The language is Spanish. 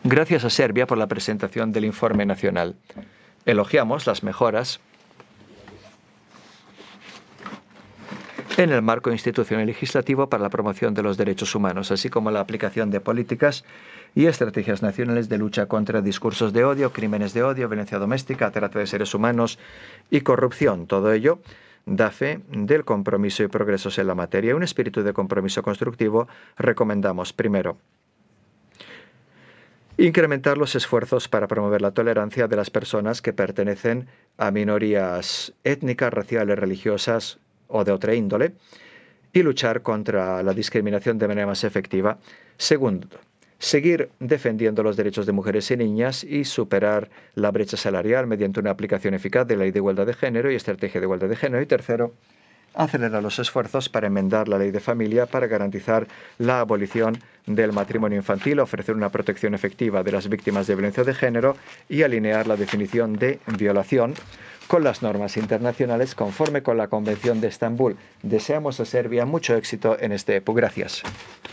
Gracias a Serbia por la presentación del informe nacional. Elogiamos las mejoras en el marco institucional y legislativo para la promoción de los derechos humanos, así como la aplicación de políticas y estrategias nacionales de lucha contra discursos de odio, crímenes de odio, violencia doméstica, trata de seres humanos y corrupción. Todo ello da fe del compromiso y progresos en la materia. Un espíritu de compromiso constructivo recomendamos, primero, incrementar los esfuerzos para promover la tolerancia de las personas que pertenecen a minorías étnicas, raciales, religiosas o de otra índole, y luchar contra la discriminación de manera más efectiva. Segundo, seguir defendiendo los derechos de mujeres y niñas y superar la brecha salarial mediante una aplicación eficaz de la Ley de Igualdad de Género y Estrategia de Igualdad de Género. Y tercero, acelerar los esfuerzos para enmendar la Ley de Familia para garantizar la abolición del matrimonio infantil, ofrecer una protección efectiva de las víctimas de violencia de género y alinear la definición de violación con las normas internacionales conforme con la Convención de Estambul. Deseamos a Serbia mucho éxito en este EPU. Gracias.